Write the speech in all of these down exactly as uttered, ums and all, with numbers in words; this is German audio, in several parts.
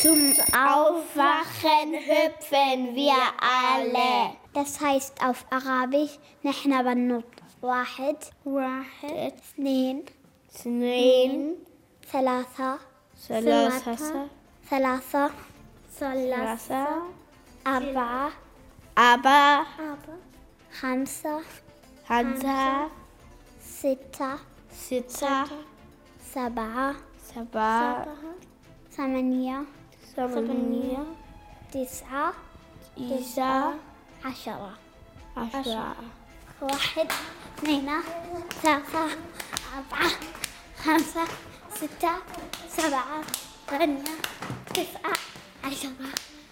Zum Aufwachen hüpfen wir alle. Das heißt auf Arabisch نحن بننط واحد واحد اثنين اثنين ثلاثة ثلاثة ثلاثة ثلاثة أربعة أربعة خمسة خمسة ستة ستة سبعة سبعة ثمانية ثمانية تسعة تسعة عشرة عشرة واحد اثنين ثلاثة أربعة خمسة ستة سبعة ثمانية تسعة عشرة.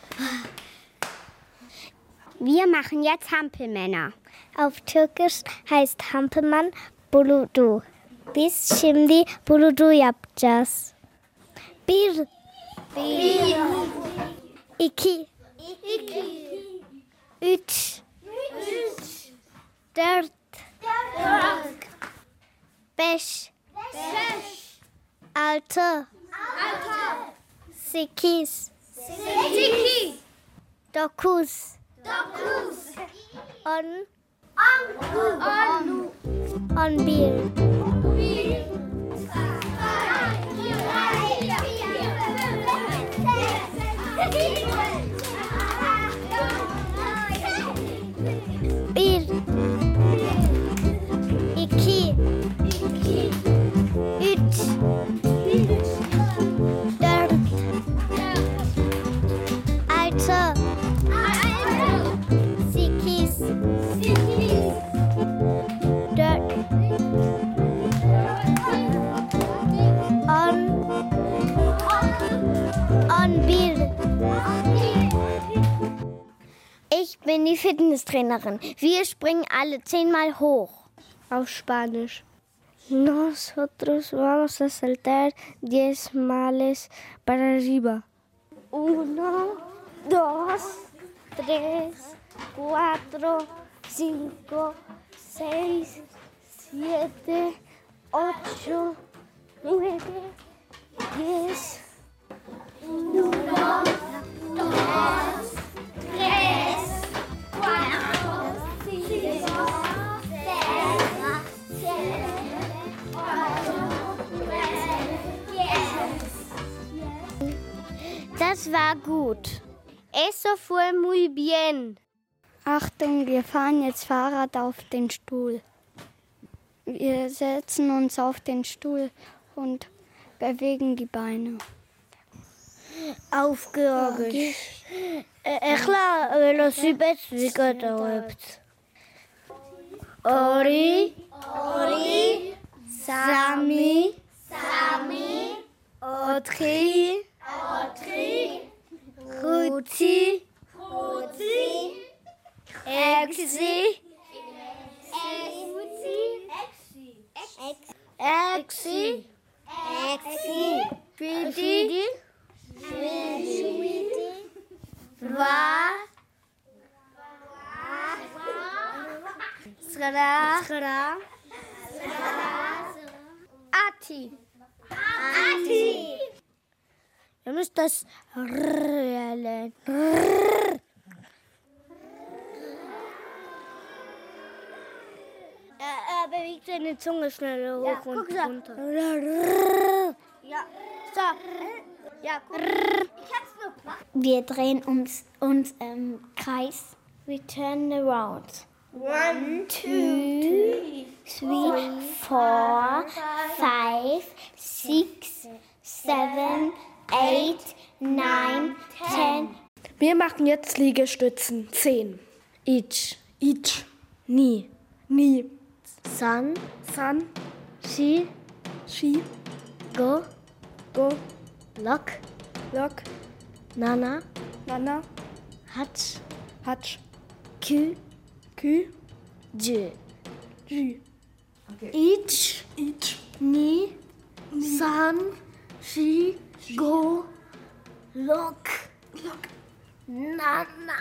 Wir machen jetzt Hampelmänner. Auf Türkisch heißt Hampelmann Buludu. Biz şimdi Buludu yapacağız. Bir. Bir. İki. İki. Üç. Üç. Dört. Dört. Beş. Beş. Altı. Altı. Sekiz. Sekiz. Dokuz. Dokuz. On. On. On. On bir. Bir. Bir. İki. Üç. Dört. Altı. Sekiz. Dört. On. On bir. Ich bin die Fitnesstrainerin. Wir springen alle zehnmal hoch. Auf Spanisch. Nosotros vamos a saltar diez males para arriba. Uno, dos, tres, cuatro, cinco, seis, siete, ocho, nueve, diez. Uno, dos, tres, cuatro, cinco, seis, siete, ocho, nueve, diez. Das war gut. Eso fue muy bien. Achtung, wir fahren jetzt Fahrrad auf den Stuhl. Wir setzen uns auf den Stuhl und bewegen die Beine. Auf Georgisch. Echla velociped zvikotaubt. Ori. Ori. Sami. Sami. Otri. Otri. Kruti. Kruti. Exi. Exi. Exi. Fidi. Dva. Sra. Sra. Ati. Ati. Ihr müsst das R lernen. Er bewegt seine Zunge schneller hoch ja, und runter. Ja, so. Ja, guck. Ich hab's nur platt. Wir drehen uns, uns im Kreis. We turn around. One, Two, three, four, five, six, seven, eight, nine, ten. Wir machen jetzt Liegestützen. Zehn. Ich. Ich. Ni. Ni. San. San. Shi. Shi. Go. Go. Lok. Lok. Nana. Nana. Hatsch. Hatsch. Kü. Kü. Jü. Jü. Ich. Ich. Ni. San. Shi. Go. Lok. Lok. Nana.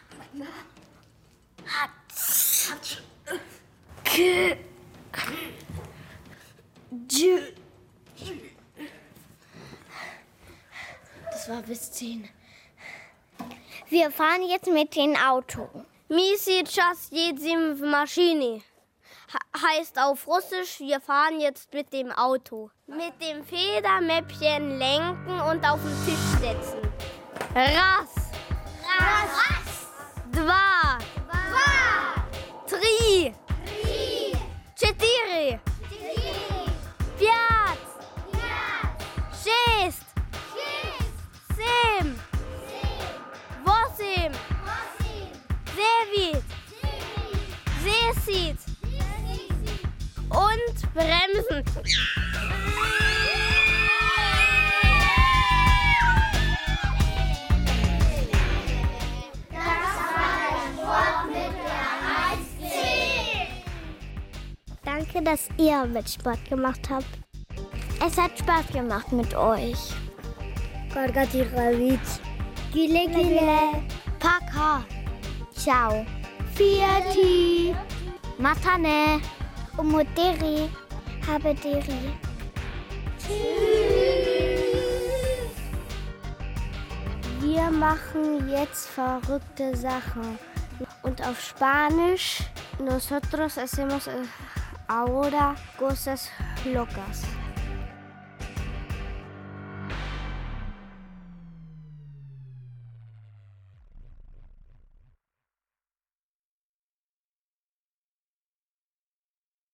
Hatsch. Hatsch. Kü. Jü. Das Das war bis zehn. Wir fahren jetzt mit dem Auto. My сейчас едем в машине. Heißt auf Russisch, wir fahren jetzt mit dem Auto. Mit dem Federmäppchen lenken und auf den Tisch setzen. Раз. Раз. Два. Два. Три. Три. Четыре. Четыре. Пять. Пять. Шесть. Шесть. Семь. Семь. Восемь. Восемь. Девять. Девять. Десять. Десять. Und bremsen. Danke, dass ihr mit Sport gemacht habt. Es hat Spaß gemacht mit euch. Gile Gile. Paka. Ciao. Fiati. Matane. Umoderi. Habederi. Tschüss. Wir machen jetzt verrückte Sachen. Und auf Spanisch, nosotros hacemos ahora cosas locas.